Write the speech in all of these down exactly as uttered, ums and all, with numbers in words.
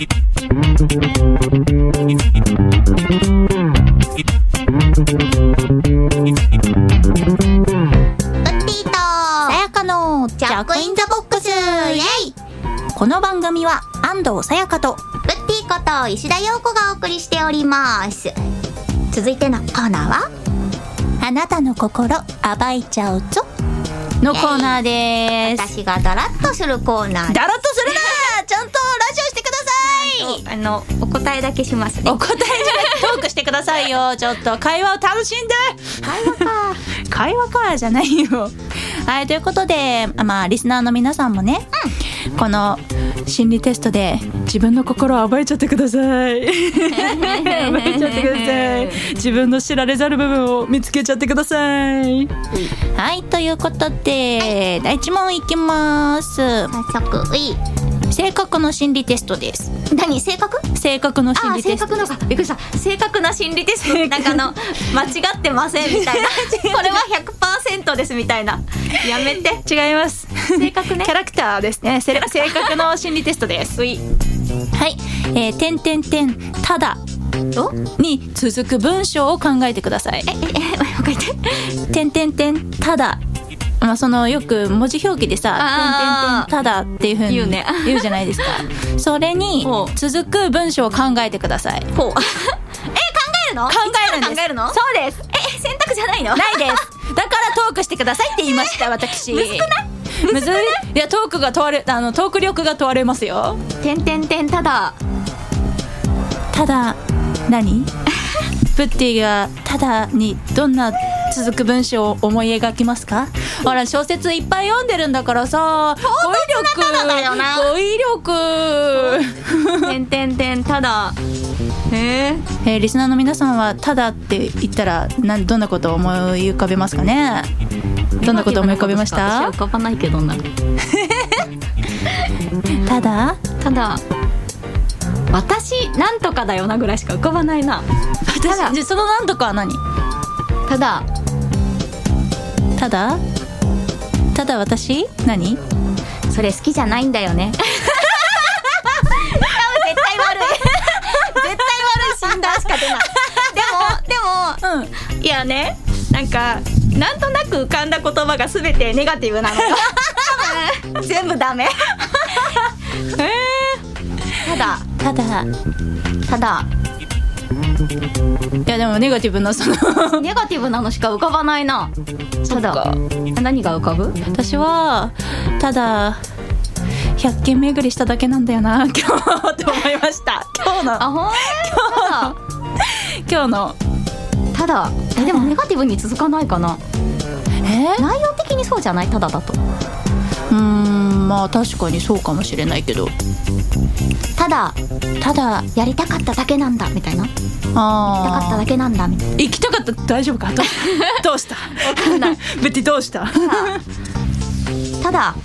さやかのジャックインザボックス。イエイ。この番組は安藤さやかとブッティこと石田陽子がお送りしております。続いてのコーナーはあなたの心暴いちゃうぞのコーナーです。 私がダラッとするコーナー。 ダラッとするなちゃんとラジオしてください。 あのお答えだけしますね。 お答えじゃなくてトークしてくださいよ。ちょっと会話を楽しんで。 会話か会話かじゃないよ。はい、ということで、まあリスナーの皆さんもね、うん、この心理テストで自分の心を暴いちゃってください。暴いちゃってください。自分の知られざる部分を見つけちゃってください。はい、ということで、はい、だいいち問いきます。 早速、うい。 性格の心理テストです。 何？性格？ 性格の心理テスト。 あ、性格のか。びっくりした。正確な心理テスト。なんかあの間違ってませんみたいな。これは ひゃくパーセント ですみたいな。やめて。 違います。 性格ね。 キャラクターですね。性格の心理テストです。 うい。 はい。えー、点点点ただに続く文章を考えてください。 えええ、書いて。 点点点ただ。まあ、そのよく文字表記でさ「点点点ただ」っていう風に言うね、言うじゃないですか。それに続く文章を考えてください。ほう。え、考えるの？ 考えるんです。 考えるの？ そうです。 え、選択じゃないの？ ないです。だからトークしてくださいって言いました私。 むずくない？ むずい？いや、トークが問われ、あのトーク力が問われますよ。 点点点ただただ何？プッティがただにどんな続く文章を思い描きますか？ほら、小説いっぱい読んでるんだからさ、語彙力だよな。 語彙力点点点ただ。えー、えー、リスナーの皆さんはただって言ったらなどんなことを思い浮かべますかね？どんなことを思い浮かべました？ 私は浮かばないけどな。 ただただ私なんとかだよなぐらいしか浮かばないな。 私じゃそのなんとかは何？ ただただただ私何？ それ好きじゃないんだよね。絶対悪い絶対悪い診断しか出ない。でもでも、うん、いやね、なんかなんとなく浮かんだ言葉が全てネガティブなのよ。全部ダメ。えー、ただただただいやでもネガティブなそのネガティブなのしか浮かばないな。ただ何が浮かぶ？ 私はただひゃっけん巡りしただけなんだよな今日と思いました。今日のあほん今日のただえでもネガティブに続かないかな。 えー、 内容的にそうじゃない？ただだとうーん、まあ確かにそうかもしれないけど、 ただただやりたかっただけなんだみたいな。 あ行きたかっただけなんだみたいな。 行きたかった大丈夫か？ど, どうした？ わかんない。 ベティどうした？ ただ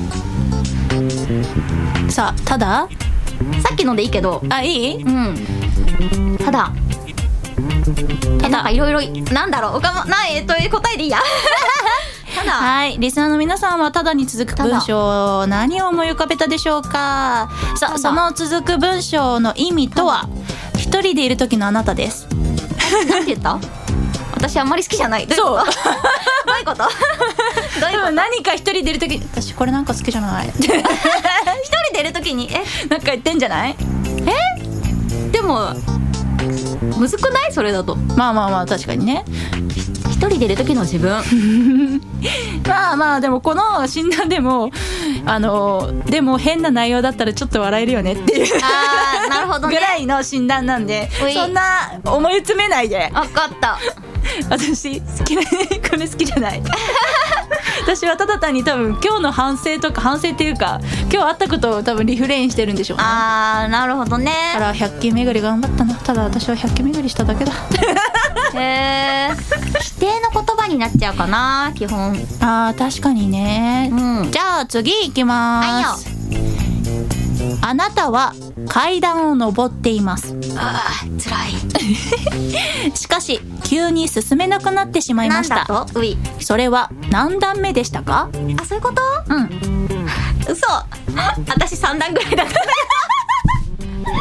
さあたださっきのでいいけど。 あ、いい？ うん。ただただなんかいろいろなんだろう浮かばないという答えでいいや。ただはい、リスナーの皆さんはただに続く文章何を思い浮かべたでしょうか？さあその続く文章の意味とは一人でいる時のあなたです。 なんて言った？私あんまり好きじゃない。どういうこと？どういうこと？どういうこと？ 何か一人でいる時、私これなんか好きじゃない。一人でいる時にえなんか言ってんじゃない？ えでもむずくない？それだと。 まあまあまあ確かにね。 一人でいる時の自分。 まあまあでもこの診断でもあのでも変な内容だったらちょっと笑えるよねっていう。 あーなるほどね。 ぐらいの診断なんで、そんな思い詰めないで。 分かった。 私好きなこれ好きじゃない。私はただ単に多分今日の反省とか反省っていうか今日あったことを多分リフレインしてるんでしょうね。 あーなるほどね。 だからひゃっけん巡り頑張ったな。ただ私はひゃっけん巡りしただけだ。 へー否定の言葉になっちゃうかな基本。 あー確かにね、 うん、 じゃあ次行きます。はいよ。あなたは階段を登っています。 あー辛い。しかし急に進めなくなってしまいました。 なんだと？うい。 それは何段目でしたか？ あ、そういうこと？ うん。 嘘。私さん段ぐらいだった。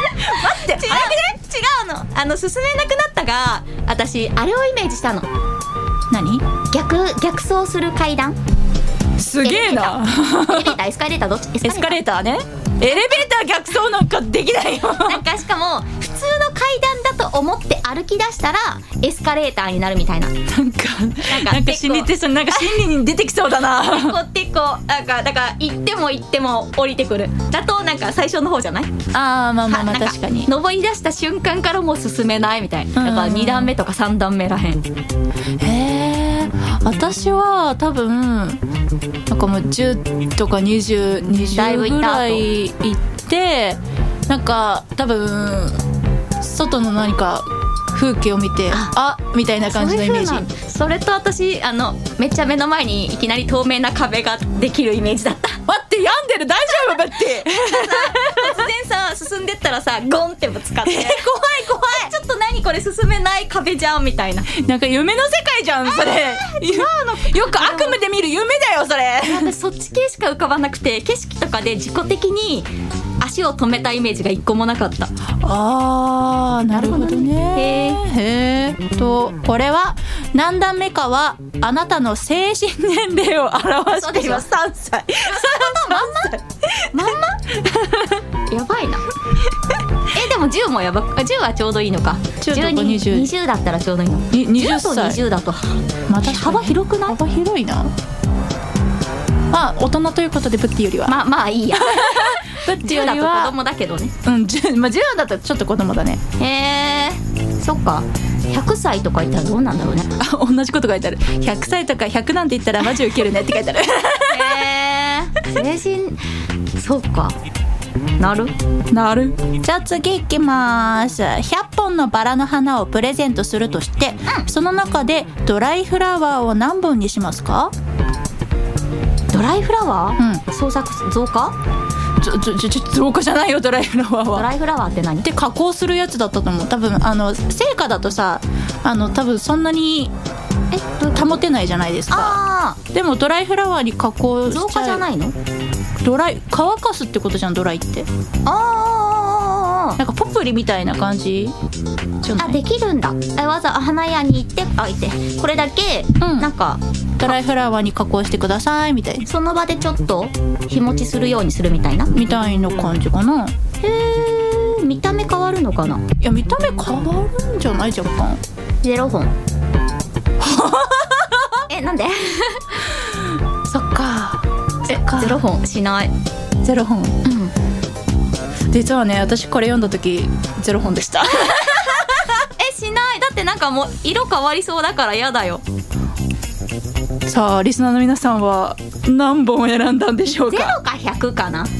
あの進めなくなったが、私あれをイメージしたの。 何？ 逆逆走する階段。 すげえな。 エレベーターエスカレーターどっち？ エスカレーターね。エレベーター逆走なんかできないよ。 なんかしかも普通の階段だと思って歩き出したらエスカレーターになるみたいな。 なんかなんか心理テストになんか心理に出てきそうだな。 結構結構なんかだから行っても行っても降りてくる。だとなんか最初の方じゃない？ ああまあまあまあ確かに。 登り出した瞬間からもう進めないみたいな。だからに段目とかさん段目らへん。 へえ。私は多分なんかもうじゅうとかにじゅう、にじゅうぐらい行ってなんか多分外の何か風景を見て あ, あみたいな感じのイメージ。 そ, それと私あのめっちゃ目の前にいきなり透明な壁ができるイメージだった。 待って病んでる大丈夫？待って突然さ進んでったらさゴンってぶつかって、えー、怖い怖いちょっと何これ進めない壁じゃんみたいな。 なんか夢の世界じゃんそれ。違うの。よく悪夢で見る夢だよそれ。 私そっち系しか浮かばなくて、景色とかで自己的に足を止めたイメージが一個もなかった。 あーなるほどね。へーとこれは何段目かはあなたの精神年齢を表しています。さんさい。 まんままんまやばいな。えでもじゅうもやばく、じゅうはちょうどいいのか。 じゅうとかにじゅう、 にじゅうだったらちょうどいいの。 にじゅっさいじゅうとにじゅうだとまた幅広くない？ 幅広いな。まあ大人ということでブッティよりはまあまあいいや。 ブッティじゅうだとよりは子供だけどね。 うん、じゅう、まあ、じゅうだとちょっと子供だね。 へえそっか。ひゃくさいとか言ったらどうなんだろうね。 あ同じこと書いてある。ひゃくさいとかひゃくなんて言ったらマジウケるねって書いてある。 へえ精神そうかなるなる。じゃあ次いきます。ひゃっぽんのバラの花をプレゼントするとして、うん、その中でドライフラワーを何本にしますか？ ドライフラワー、 うん、 創作増加増加じゃないよドライフラワーは。 ドライフラワーって何？ で加工するやつだったと思う。多分あの成果だとさあの多分そんなにえ保てないじゃないですか。 あでもドライフラワーに加工しちゃう。 増加じゃないの？ ドライ乾かすってことじゃんドライって。 ああなんかポプリみたいな感じじゃない？ あできるんだ。わざ花屋に行ってあいてこれだけ、うん、なんかドライフラワーに加工してくださいみたいな。 その場でちょっと日持ちするようにするみたいなみたいな感じかな。 へえ見た目変わるのかな？ いや見た目変わるんじゃない？若干ゼロ本えなんでそっかえゼロ本しない。 ゼロ本、 うん、 実はね私これ読んだ時ゼロ本でした。 えしないだってなんかもう色変わりそうだから嫌だよ。 さあリスナーの皆さんは何本選んだんでしょうか？ ゼロかひゃくかな。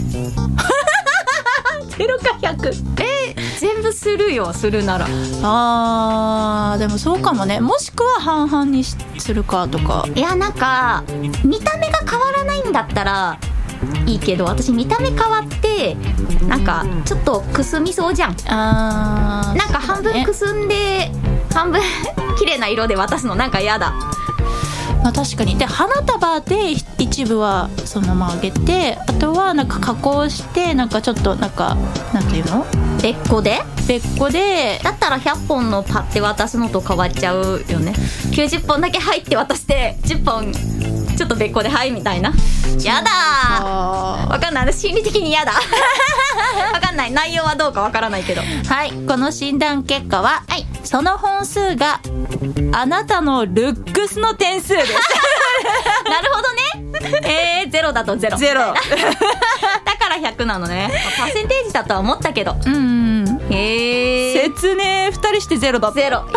ゼロかひゃくえ全部するよするなら。 あーでもそうかもね。もしくは半々にするかとか。 いやなんか見た目が変わらないんだったらいいけど私見た目変わってなんかちょっとくすみそうじゃん。 あなんか半分くすんで半分綺麗な色で渡すのなんか嫌だ。 まあ、確かに。で花束で一部はそのままあげてあとはなんか加工してなんかちょっとなんかなんていうの別個で別個でだったらひゃっぽんのパッて渡すのと変わっちゃうよね。きゅうじゅっぽんだけ入って渡してじゅっぽんちょっと別個ではいみたいな。やだーわかんない私心理的にやだ。わかんない内容はどうかわからないけど。 はいこの診断結果は、はい、その本数があなたのルックスの点数です。 なるほどね。えー、ゼロだとゼロゼロだからひゃくなのね。パーセンテージだとは思ったけど。 うん、 へえ説明ふたりしてゼロだったゼロ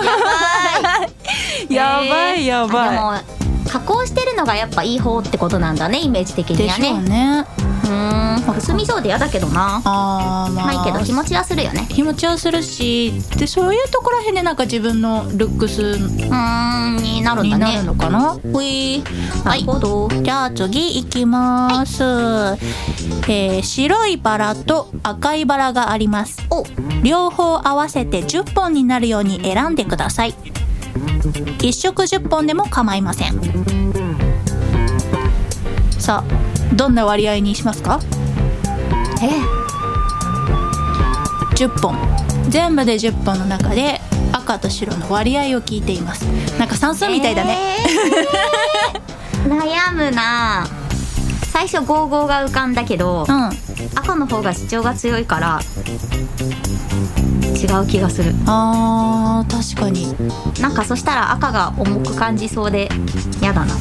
やばいやばいやばい。 でも加工してるのがやっぱいい方ってことなんだねイメージ的にはね。 でしょうね。 うーんくすみそうで嫌だけどな。 あーまあまあいいけど日持ちはするよね。 日持ちはするしでそういうところらへんでなんか自分のルックスうーんになるんだね。 になるのかな。 ほいなるほど、 はい、じゃあ次いきます、はいえー、白いバラと赤いバラがあります。 お両方合わせてじゅっぽんになるように選んでください。一色じゅっぽんでも構いません。さあどんな割合にしますか？ えじゅっぽん全部でじゅっぽんの中で赤と白の割合を聞いています。なんか算数みたいだね、 えー、悩むな。最初ごじゅうごが浮かんだけど、うん、赤の方が主張が強いから違う気がする。 あー確かに。 なんかそしたら赤が重く感じそうでやだな。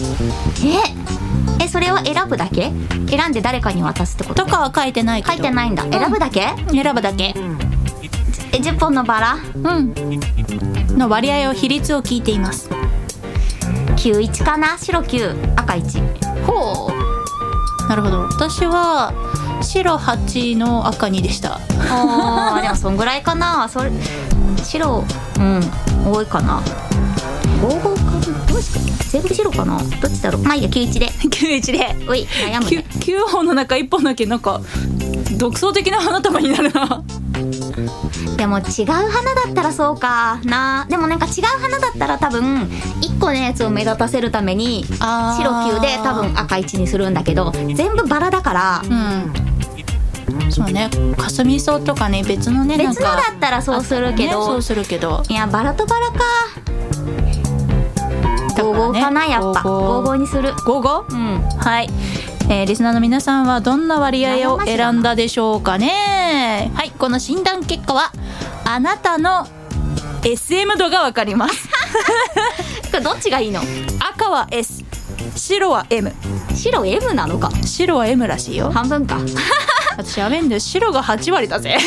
ええそれを選ぶだけ？選んで誰かに渡すってこと？ とかは書いてないけど。 書いてないんだ、うん、選ぶだけ？ 選ぶだけ。 えじゅっぽんのバラ、 うんの割合を比率を聞いています。 きゅういちかな。白きゅう赤いち。 ほう、なるほど。私は白はちの赤にでした。 あでもそんぐらいかな。それ白うん多いかな。ごじゅうごかな。どうし全部白かな。どっちだろう。まあいいやきゅういちできゅういちで。 おい悩むね。 きゅうほんの中いっぽんだけなんか独創的な花束になるな。 でも違う花だったらそうかな。でもなんか違う花だったら多分いっこのやつを目立たせるために白きゅうで多分赤いちにするんだけど、全部バラだから、 うん、そうね。かすみ草とかね別のね別のだったらそうするけど、 ね、そうするけどいやバラとバラか。ごじゅうごかな、やっぱごじゅうごにする。 ごじゅうご？ うん。はい、えー、リスナーの皆さんはどんな割合を選んだでしょうかね。はい、この診断結果はあなたの エスエム 度がわかりますこれどっちがいいの？ 赤は S、 白は M。 白 M なのか。 白は M らしいよ。 半分か私やめんだよ、白がはち割だぜ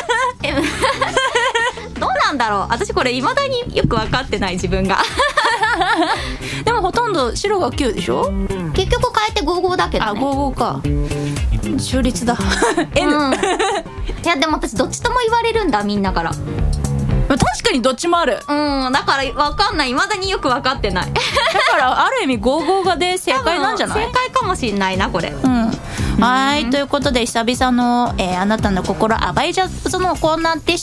M どうなんだろう。私これ未だによく分かってない自分がでもほとんど白がきゅうでしょ。 結局変えてごじゅうごだけどね。 あごじゅうごか。中立だN、うん、いやでも私どっちとも言われるんだみんなから。 確かにどっちもある。 うんだから分かんない。未だによく分かってないだからある意味ごじゅうごがで正解なんじゃない？ 正解かもしんないなこれ。 うんはいということで久々の、えー、あなたの心暴いじゃうぞのコーナーでした。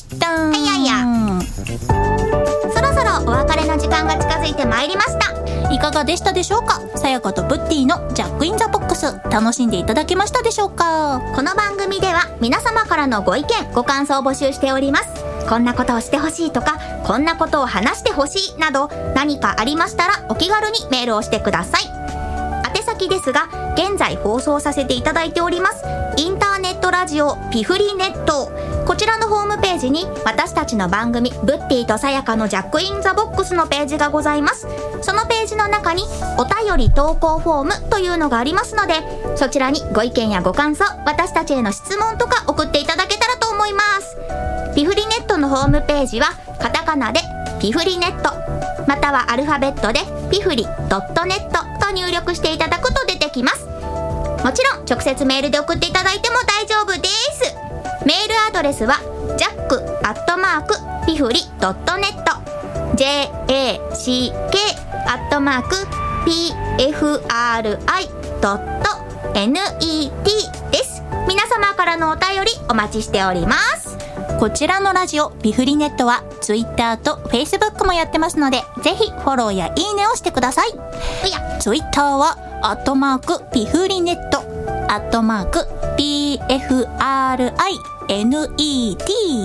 いやいやそろそろお別れの時間が近づいてまいりました。 いかがでしたでしょうか。さやかとブッティのジャックインザボックス楽しんでいただけましたでしょうか。 この番組では皆様からのご意見ご感想を募集しております。こんなことをしてほしいとかこんなことを話してほしいなど何かありましたらお気軽にメールをしてください。宛先ですが現在放送させていただいておりますインターネットラジオピフリネット、こちらのホームページに私たちの番組ブッティとさやかのジャックインザボックスのページがございます。そのページの中にお便り投稿フォームというのがありますのでそちらにご意見やご感想私たちへの質問とか送っていただけたらと思います。ピフリネットのホームページはカタカナでピフリネットまたはアルファベットでピフリドットネットと入力していただくと出てきます。もちろん直接メールで送っていただいても大丈夫です。メールアドレスはジャックアットマークピフリドットネット ジェイエーシーケー アットマーク ピーエフアールアイドットネット です。皆様からのお便りお待ちしております。 こちらのラジオピフリネットは Twitter と Facebook もやってますのでぜひフォローやいいねをしてください。Twitter はアットマークピフリネットアットマーク ピーエフアールアイネット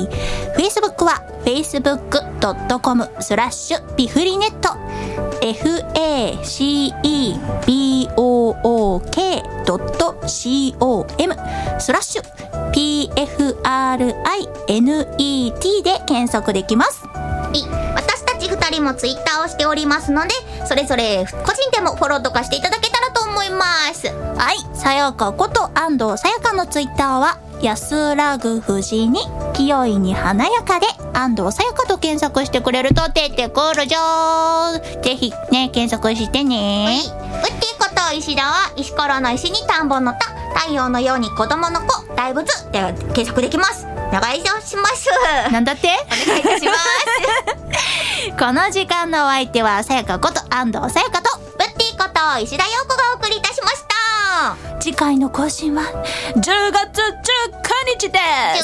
Facebook は フェイスブックドットコムスラッシュピフリネット エフエーシーイービーオーオーケードットコム スラッシュ ピーエフアールアイネット で検索できます。 私たちふたりもツイッターをしておりますのでそれぞれ個人でもフォローとかしていただけたらと思います。 はい、さやかこと安藤さやかのツイッターは安らぐ富士に清いに華やかで安藤さやかと検索してくれると出てくるじゃー。ぜひね検索してね。 うっていうこと石田は石ころの石に田んぼの田太陽のように子供の子大仏で検索できます。お願いします。 なんだってお願いいたしますこの時間のお相手はさやかこと安藤さやかとブッティこと石田陽子がお送りいたしました。 次回の更新はじゅうがつじゅうくにちです。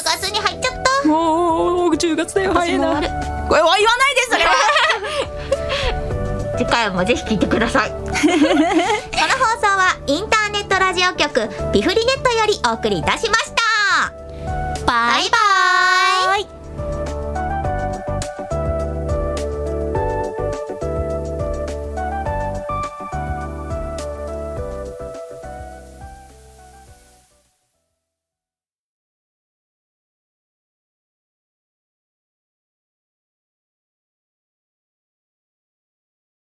じゅうがつに入っちゃった。 もうじゅうがつだよ。早いな。これは言わないですそれは次回もぜひ聞いてくださいこの放送はインターネットラジオ局ピフリネットよりお送りいたしました。 バイバイ。